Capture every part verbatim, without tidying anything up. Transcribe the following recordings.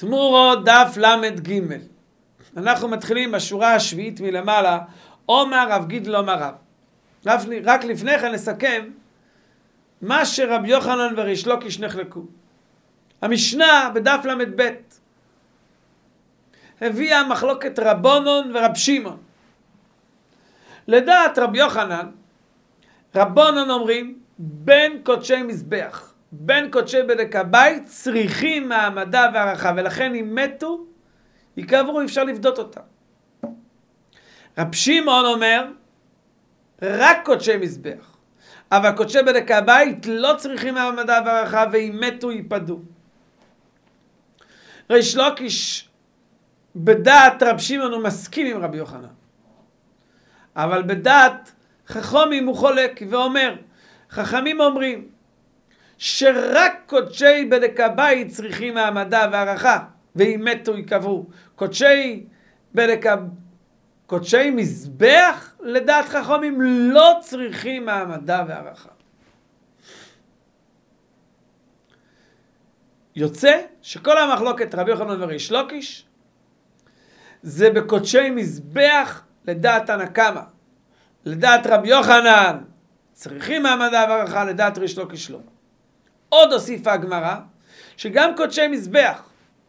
תמורו דף למד ג'. אנחנו מתחילים בשורה השביעית מלמעלה, אומר רב גידל אומר רב. רק לפני כן נסכם מה שרב יוחנן וריש לוקיש נחלקו. המשנה בדף למד ב' הביאה מחלוקת רבונון ורב שמעון. לדעת רב יוחנן, רבונון אומרים בין קודשי מזבח, בין קודשי בדק הבית צריכים מעמדה והערכה, ולכן אם מתו יקברו, אפשר לפדות אותם. רב שמעון אומר רק קודשי מזבח, אבל קודשי בדק הבית לא צריכים מעמדה והערכה, ואם מתו ייפדו. ריש לוקיש בדעת רב שמעון הוא מסכים עם רבי יוחנן, אבל בדעת חכמים הוא חולק ואומר, חכמים אומרים שרק קודשי בדק הבית צריכים מעמדה והערכה, ואם מתו יקברו. קודשי בדק קודשי מזבח לדעת חכמים לא צריכים מעמדה והערכה. יוצא שכל המחלוקת רבי יוחנן וריש לוקיש זה בקודשי מזבח לדעת תנא קמא. לדעת רבי יוחנן צריכים מעמדה והערכה, לדעת ריש לוקיש לא. עוד הוסיפה הגמרא שגם קודשי מזבח,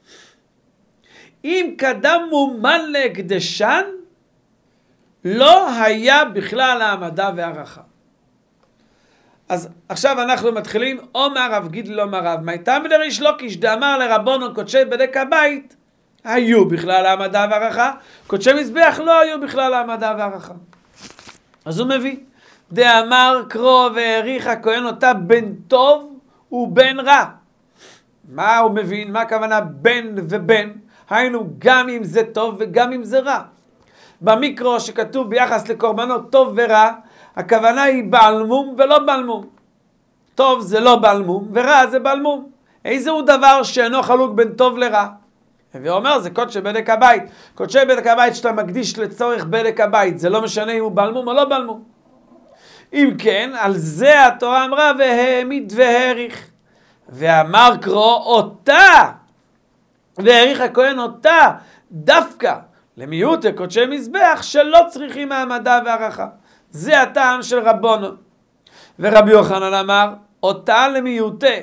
אם קדם מומן להקדשן, לא היה בכלל העמדה והערכה. אז עכשיו אנחנו מתחילים, אומר רב גידל אומר רב, מייתמר לריש לוקיש דאמר לרבונון קודשי בדק הבית, היו בכלל העמדה והערכה, קודשי מזבח לא היו בכלל העמדה והערכה. אז הוא מביא, דאמר קרוא והעריך הכהן אותה בין טוב ובין רע. מה הוא מבין? מה הכוונה בין ובין? היינו גם אם זה טוב וגם אם זה רע. במיקרו שכתוב ביחס לקורבנות טוב ורע, הכוונה היא בעל מום ולא בעל מום. טוב זה לא בעל מום ורע זה בעל מום. איזה הוא דבר שאינו חלוק בין טוב לרע? ואומר זה קודשי בדק הבית. קודשי בדק הבית שאתה מקדיש לצורך בדק הבית, זה לא משנה אם הוא בעל מום או לא בעל מום. אם כן, על זה התורה אמרה והעמיד והעריך. ואמר קרוא אותה, והעריך הכהן אותה דווקא למיעוט קודשי מזבח שלא צריכים מעמדה והערכה. זה הטעם של רבונון. ורבי יוחנן אמר אותה למיעוטי.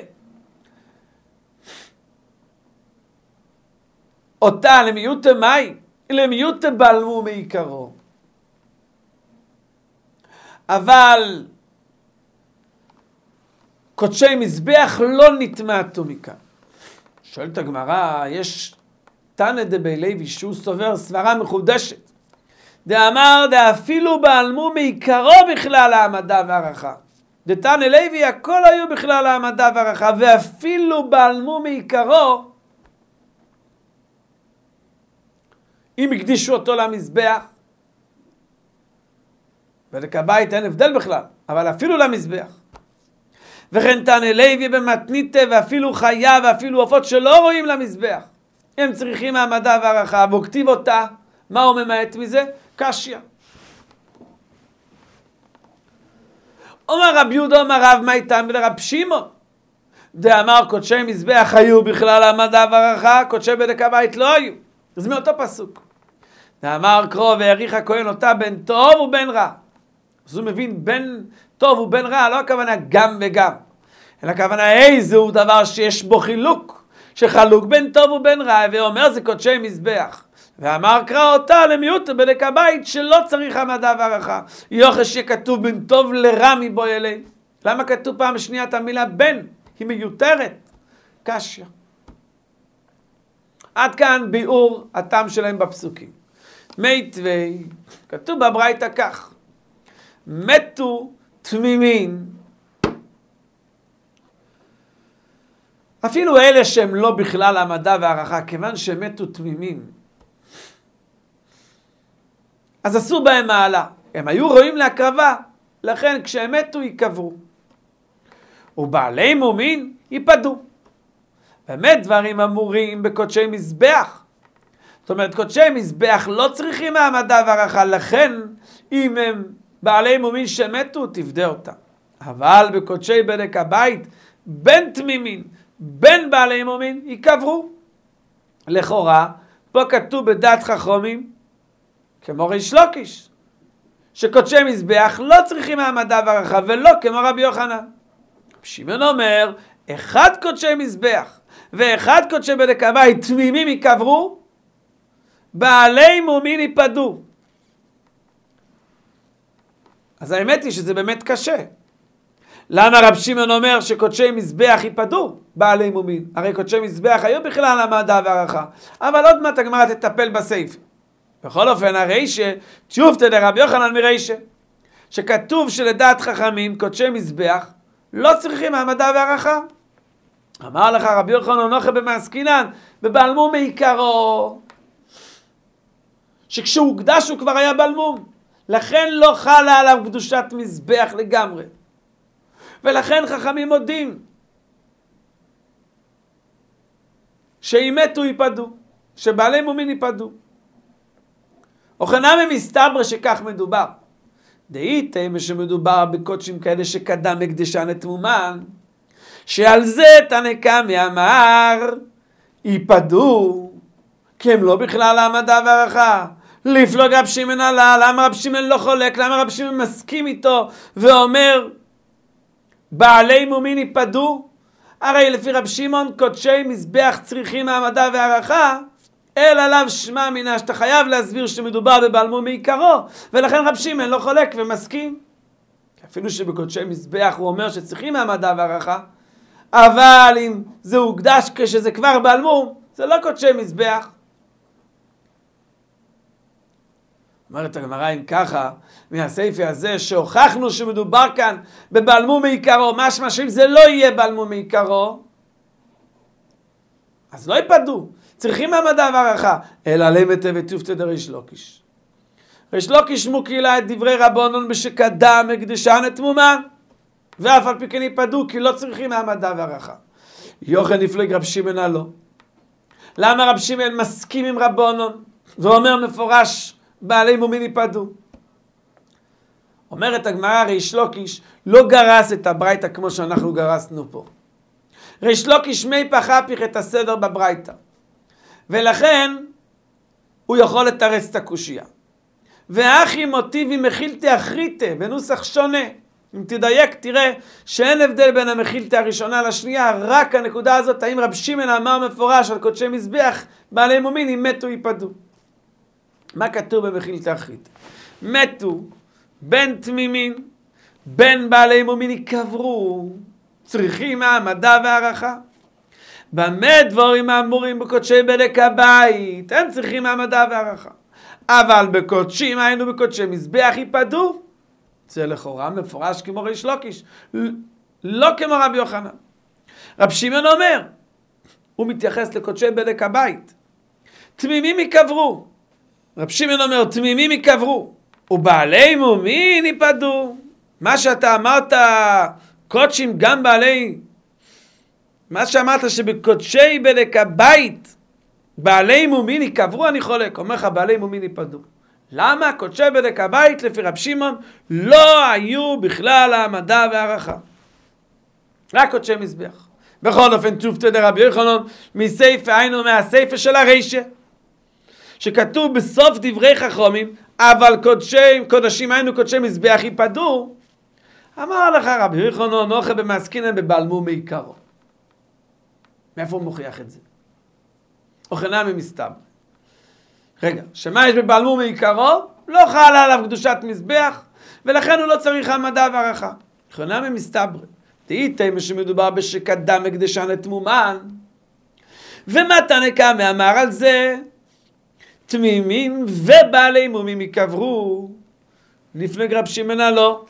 אותה למיעוטי מהי? למיעוטי בלמו מעיקרו. אבל קודשי מזבח לא נטמעתו מכאן. שואלת הגמרא, יש תנא דבי לוי שהוא סובר סברה מחודשת. דאמר דאפילו בעלמו מעיקרו בכלל העמדה והערכה. דתנא לוי הכל היו בכלל העמדה והערכה, ואפילו בעלמו מעיקרו, אם הקדישו אותו למזבח, בדק הבית אין הבדל בכלל, אבל אפילו למזבח. וכן תנא לוי במתניתא, ואפילו חיה ואפילו עופות שלא רואים למזבח, הם צריכים מעמדה והערכה, וכתיב אותה, מה הוא ממעט מזה? קשיא. אומר רב יהודה אומר רב מייתמר לרב שמעון דאמר קודשי מזבח היו בכלל העמדה והערכה, קודשי בדק הבית לא היו. זה מאותו פסוק. דאמר קרוא והעריך הכהן אותה בין טוב ובין רע. אז הוא מבין בין טוב ובין רע, לא הכוונה גם וגם, אלא הכוונה איזה הוא דבר שיש בו חילוק, שחלוק בין טוב ובין רע, ואומר זה קודשי מזבח. ואמר קרא אותה למיעוט בדק הבית שלא צריך העמדה והערכה. יוחש שכתוב בין טוב לרע מבוא אלי. למה כתוב פעם שנייה את המילה בין? היא מיותרת. קשיא. עד כאן ביאור הטעם שלהם בפסוקים. מייטווי, כתוב בברייתא כך, מתו תמימים, אפילו אלה שהם לא בכלל העמדה והערכה, כיוון שמתו תמימים, אז עשו בהם מעלה, הם היו רואים להקרבה, לכן כשהם מתו יקברו. ובעלי מומין ייפדו. באמת דברים אמורים בקודשי מזבח. זאת אומרת, קודשי מזבח לא צריכים מעמדה והערכה, לכן אם הם בעלי מומין שמתו, תפדה אותם. אבל בקודשי בדק הבית, בין תמימין, בין בעלי מומין, יקברו. לכאורה, פה כתוב בדעת חכמים, כמו ריש לוקיש, שקודשי מזבח לא צריכים העמדה והערכה, ולא כמו רבי יוחנן. שמעון אומר, אחד קודשי מזבח, ואחד קודשי בדק הבית, תמימים יקברו, בעלי מומין ייפדו. אז האמת היא שזה באמת קשה. למה רב שמעון אומר שקודשי מזבח ייפדו בעלי מומין? הרי קודשי מזבח היו בכלל העמדה והערכה. אבל עוד מעט הגמרא תטפל בסעיף. בכל אופן, הרישה, תשובתא דרבי יוחנן מרישה, שכתוב שלדעת חכמים קודשי מזבח לא צריכים העמדה והערכה. אמר לך רבי יוחנן נוחה במעסקינן, בבעל מום מעיקרו, שכשהוא הוקדש הוא כבר היה בעל מום, לכן לא חלה עליו קדושת מזבח לגמרי. ולכן חכמים מודים שאם מתו ייפדו, שבעלי מומין ייפדו. וכנמי מסתבר שכך מדובר. דהייתם שמדובר בקודשים כאלה שקדם הקדשן לתמומן, שעל זה תנא קמא אמר ייפדו, כי הם לא בכלל העמדה והערכה. לפלוג רב שמעון עלה, למה רב שמעון לא חולק? למה רב שמעון מסכים איתו ואומר בעלי מומין ייפדו? הרי לפי רב שמעון קודשי מזבח צריכים העמדה והערכה, אלא עליו שמע מינה שאתה חייב להסביר שמדובר בבעל מום מעיקרו, ולכן רב שמעון לא חולק ומסכים. אפילו שבקודשי מזבח הוא אומר שצריכים העמדה והערכה, אבל אם זה הוקדש כשזה כבר בעל מום, זה לא קודשי מזבח. אומרת הגמרא אם ככה, מהסעיף הזה שהוכחנו שמדובר כאן בבעל מום מעיקרו, משמע שאם זה לא יהיה בעל מום מעיקרו, אז לא ייפדו. צריכים העמדה והערכה. אלא למתא וטובתא דריש לוקיש. ריש לוקיש מוקילה את דברי רבונון בשקדם הקדשן לתמומן, ואף על פי כן ייפדו, כי לא צריכים העמדה והערכה. יוחנן נפלג רב שמעון עלו. למה רב שמעון מסכים עם רבונון ואומר מפורש בעלי מומין ייפדו? אומרת הגמרא, ריש לוקיש לא גרס את הברייתא כמו שאנחנו גרסנו פה. ריש לוקיש מי פחפיך את הסדר בברייתא, ולכן הוא יכול לתרץ את הקושיה. ואחי מוטיבי מחילתא אחריתא, בנוסח שונה. אם תדייק תראה שאין הבדל בין המחילתא הראשונה לשנייה, רק הנקודה הזאת, האם רב שמעון אמר מפורש על קודשי מזבח בעלי מומין אם מתו ייפדו. מה כתוב במחילתא אחריתא? מתו בין תמימין, בין בעלי מומין יקברו, צריכים העמדה והערכה. במה דבורים האמורים בקודשי בדק הבית? הם צריכים העמדה והערכה. אבל בקודשים, היינו בקודשי מזבח ייפדו. זה לכאורה מפורש כמו ריש לוקיש, לא כמו רבי יוחנן. רב שמעון אומר, הוא מתייחס לקודשי בדק הבית, תמימים יקברו. רב שמעון אומר, תמימים יקברו, ובעלי מומין ייפדו. מה שאתה אמרת, קודשים גם בעלי, מה שאמרת שבקודשי בדק הבית, בעלי מומין יקברו, אני חולק. אומר לך, בעלי מומין ייפדו. למה? קודשי בדק הבית לפי רב שמעון לא היו בכלל העמדה והערכה, רק קודשי מזבח. בכל אופן תשובתא דרבי יוחנן מסייפה, היינו מהסייפה של הרישה, שכתוב בסוף דברי חכמים, אבל קודשי, קודשים היינו קודשי מזבח ייפדו. אמר לך רבי יוחנן נוחה במעסקינן בבעל מום מעיקרו. מאיפה הוא מוכיח את זה? וכנמי מסתבר. רגע, שמה יש בבעל מום מעיקרו? לא חלה עליו קדושת מזבח, ולכן הוא לא צריך העמדה והערכה. וכנמי מסתבר. דהייתם שמדובר בשקדם הקדשן לתמומן. ומה תנא קמא אמר על זה? תמימים ובעלי מומים יקברו. נפלג רב שמעון עלו.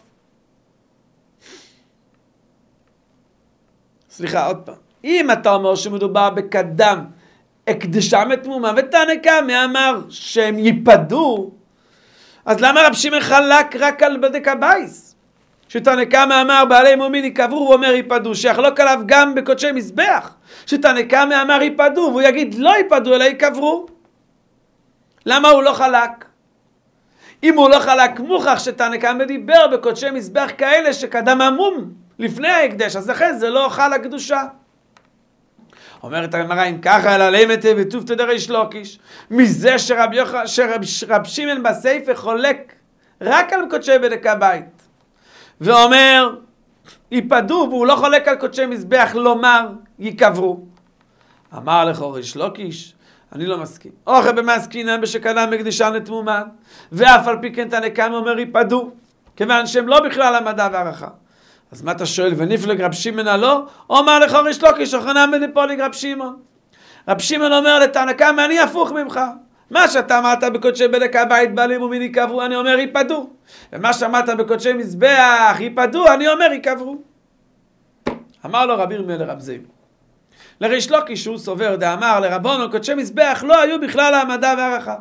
סליחה, עוד פעם. אם אתה אומר שמדובר בקדם הקדשה מתמומה, ותנא קמא אמר שהם ייפדו, אז למה רב שמעון חלק רק על בדק הבייס? שתנא קמא אמר בעלי מומין יקברו, הוא אומר ייפדו, שיחלוק עליו גם בקודשי מזבח. שתנא קמא אמר ייפדו, והוא יגיד לא ייפדו אלא יקברו. למה הוא לא חלק? אם הוא לא חלק, מוכח שתנא קמא דיבר בקודשי מזבח כאלה שקדם המום לפני ההקדש, אז לכן זה לא חל הקדושה. אומרת הגמרא, אם ככה אלא לימד וטובתא דריש לוקיש, מזה שרב יוחנן, שרב, שרב שמעון בסייפה חולק רק על קודשי בדק הבית, ואומר, ייפדו, והוא לא חולק על קודשי מזבח, לומר, ייקברו. אמר לך ריש לוקיש, אני לא מסכים. אוכל במעסקינן בשקדם מקדישן לתמומן, ואף על פי כן תנא קמא אומר ייפדו, כיוון שהם לא בכלל המדע והערכה. אז מה אתה שואל, ונפלג רב שמעון הלא? אומר לך ריש לוקיש, אוחנן בנפולג רב שמעון. רב שמעון אומר לתנא קמא, אני הפוך ממך. מה שאתה אמרת בקודשי בדק הבית בעלים ומין יקברו, אני אומר ייפדו. ומה שאמרת בקודשי מזבח ייפדו, אני אומר יקברו. אמר לו רבי ירמיה לרב זיו, לריש לוקיש שהוא סובר דאמר לרבונו קודשי מזבח לא היו בכלל העמדה והערכה.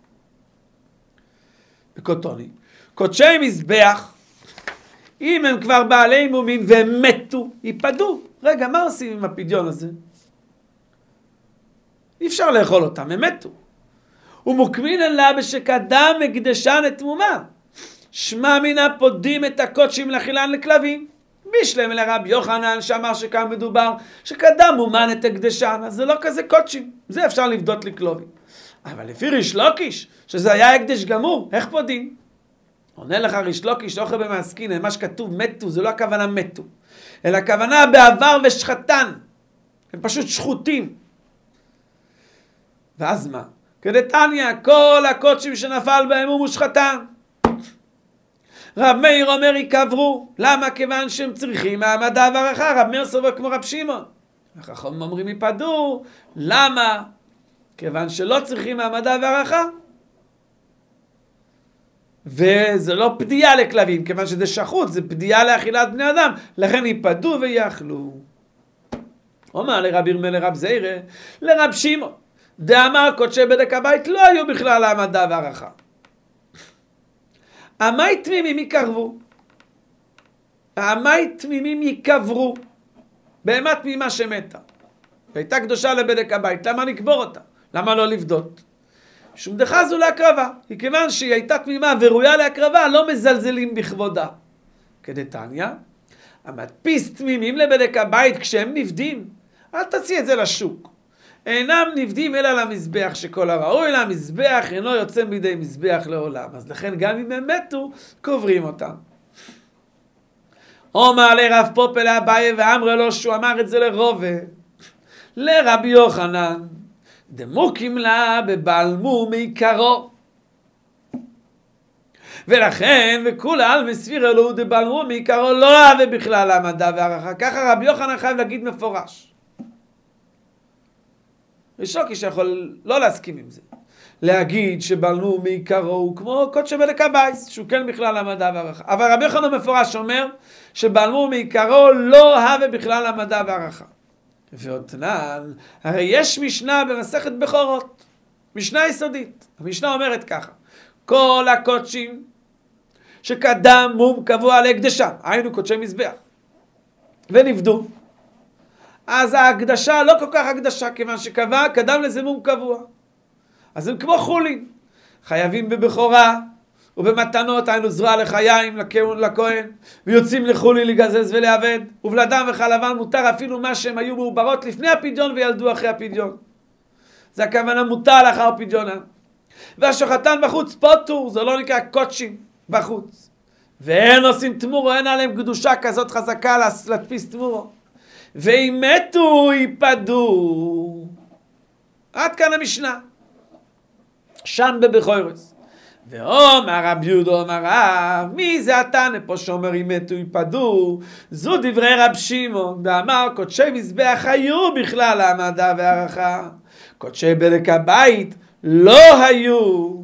בקוטוני, קודשי מזבח, אם הם כבר בעלי מומין והם מתו, ייפדו. רגע, מה עושים עם הפדיון הזה? אי אפשר לאכול אותם, הם מתו. ומוקמינן לה בשקדם מקדשן את תמומה. שמע מינה פודים את הקודשים לאכילן לכלבים. בישלם לרב יוחנן שאמר שכאן מדובר שקדם מומן את הקדשן, אז זה לא כזה קודשים, זה אפשר לבדות לכלובים. אבל לפי ריש לוקיש, שזה היה הקדש גמור, איך פודים? עונה לך ריש לוקיש, אוכל במעסקינן, מה שכתוב מתו, זה לא הכוונה מתו, אלא הכוונה בעבר ושחתן, הם פשוט שחוטים. ואז מה? כדתניא, כל הקודשים שנפל בהם הוא מושחתן. רב מאיר אומר יקברו, למה? כיוון שהם צריכים מעמדה והערכה. רב מאיר סובר כמו רב שמעון. החכמים אומרים ייפדו, למה? כיוון שלא צריכים מעמדה והערכה. וזה לא פדיעה לכלבים, כיוון שזה שחוט, זה פדיעה לאכילת בני אדם, לכן ייפדו ויאכלו. אומר לרב ירמיה לרב זיו, לרב שמעון, דאמר קודשי בדק הבית לא היו בכלל העמדה והערכה. עמי תמימים יקרבו, עמי תמימים יקברו, בהמה תמימה שמתה, והייתה קדושה לבדק הבית, למה נקבור אותה? למה לא לבדות? שום דחזו להקרבה, כי כיוון שהיא הייתה תמימה וראויה להקרבה, לא מזלזלים בכבודה. כדתניא, המדפיס תמימים לבדק הבית כשהם נבדים, אל תציע את זה לשוק. אינם נבדים אלא למזבח, שכל הראוי למזבח אינו יוצא בידי מזבח לעולם. אז לכן גם אם הם מתו, קוברים אותם. אומר לרב פופא לאביי ואמר לו שהוא אמר את זה לרובה. לרבי יוחנן, דמוקים לה בבלמו מעיקרו. ולכן וכולל מסביר אלו דבלמו מעיקרו לא אהבה בכלל המדע והערכה. ככה רבי יוחנן חייב להגיד מפורש. ריש לוקיש יכול לא להסכים עם זה. להגיד שבלמו מעיקרו הוא כמו קודשי בדק הבית, שהוא כן בכלל המדע והערכה. אבל רבי יוחנן מפורש אומר שבלמו מעיקרו לא הווה בכלל המדע והערכה. ועוד תנן, הרי יש משנה במסכת בכורות, משנה יסודית. המשנה אומרת ככה, כל הקודשים שקדם מום קבוע להקדשם, היינו קודשי מזבח, ונבדו. אז ההקדשה לא כל כך הקדשה, כיוון שקבע, קדם לזה מום קבוע. אז הם כמו חולין, חייבים בבכורה ובמתנות, היינו זרוע לחיים לכהן, ויוצאים לחולין לגזז ולעבד, ובלדם וחלבן מותר אפילו מה שהם היו מעוברות לפני הפדיון וילדו אחרי הפדיון. זה הכוונה מותר לאחר פדיונה. והשוחטן בחוץ פוטור, זה לא נקרא קודשים בחוץ. ואין עושים תמורו, אין עליהם קדושה כזאת חזקה להדפיס תמורו. ואם מתו ייפדו. עד כאן המשנה. שם בבכורס. ואומר רב יהודה אומר רב, מי זה התנא פה שאומר אם מתו ייפדו? זו דברי רב שמעון, ואמר קודשי מזבח היו בכלל העמדה והערכה. קודשי בדק הבית לא היו.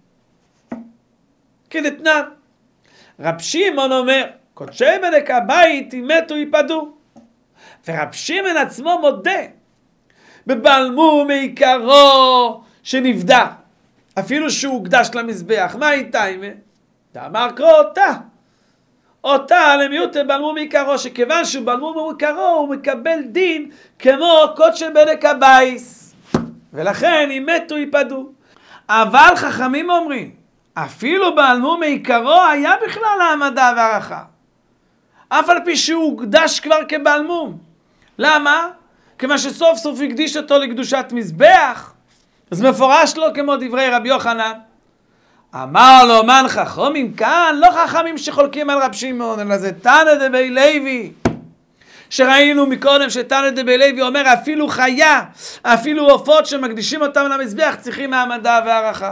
כדתנן. רב שמעון אומר, קודשי בדק הבית אם מתו ייפדו. ורב שמעון עצמו מודה בבלמו מעיקרו שנבדה, אפילו שהוא הוקדש למזבח. מה הייתה אימה? דאמר קרוא אותה אותה למיעוט בלמו מעיקרו, שכיוון שהוא בלמו מעיקרו הוא מקבל דין כמו קודשי בדק הבית, ולכן אם מתו ייפדו. אבל חכמים אומרים אפילו בלמו מעיקרו היה בכלל העמדה והערכה, אף על פי שהוא הוקדש כבר כבלמום. למה? כיוון שסוף סוף הקדיש אותו לקדושת מזבח, אז מפורש לו כמו דברי רבי יוחנן. אמר לו מן חכמים כאן, לא חכמים שחולקים על רב שמעון, אלא זה תנא דבי לוי. שראינו מקודם שתנא דבי לוי אומר אפילו חיה, אפילו עופות שמקדישים אותם למזבח צריכים העמדה והערכה.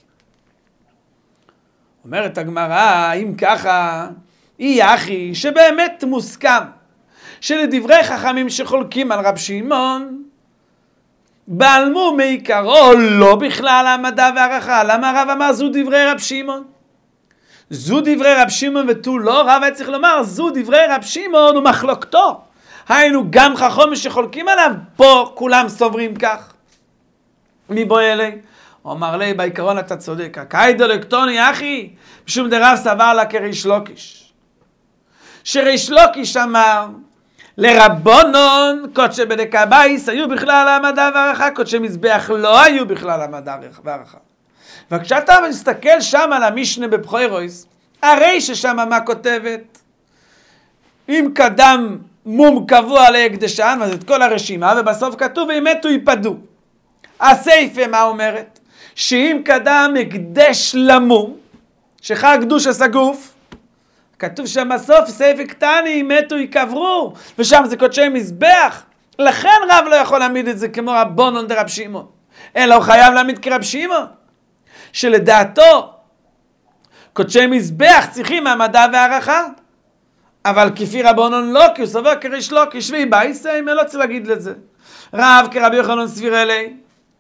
אומרת הגמרא, אם ככה, אי אחי שבאמת מוסכם שלדברי חכמים שחולקים על רב שמעון בעלמו מעיקרו לא בכלל העמדה והערכה. למה הרב אמר זו דברי רב שמעון? זו דברי רב שמעון ותו לא, רב היה צריך לומר זו דברי רב שמעון ומחלוקתו. היינו גם חכמים שחולקים עליו, פה כולם סוברים כך. מי בוא אלי? הוא אמר לי, בעיקרון אתה צודק. הקיידו לקטוני אחי, משום דרב סבר לה כריש לוקיש. שריש לוקיש אמר, לרבונון, קודשי בדקה בייס, היו בכלל העמדה והערכה, קודשי מזבח לא היו בכלל העמדה והערכה. וכשאתה מסתכל שם על המשנה בבחוירויס, הרי ששם מה כותבת? אם קדם מום קבוע להקדשן, אז את כל הרשימה, ובסוף כתוב, אם מתו ייפדו. הסייפה מה אומרת? שאם קדם הקדש למום, שחר קדוש הסגוף, כתוב שם בסוף סייפה קטני, אם מתו יקברו, ושם זה קודשי מזבח. לכן רב לא יכול להעמיד את זה כמו רבונון דרב שמעון, אלא הוא חייב להעמיד כרב שמעון, שלדעתו קודשי מזבח צריכים העמדה והערכה, אבל כפי רבונון לא, כי הוא סובר כריש לא, כשבי בייסי, אם לא צריך להגיד לזה. רב כרבי יוחנן סביר אלי,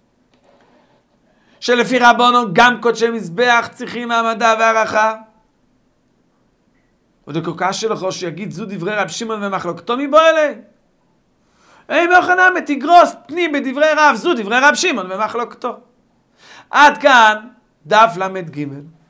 שלפי רבונון גם קודשי מזבח צריכים העמדה והערכה. עוד הקוקה שלך שיגיד זו דברי רב שמעון ומחלוקתו מבוא אלי. אין יוחנן מתגרוס פנים בדברי רב, זו דברי רב שמעון ומחלוקתו. עד כאן דף למד ג'.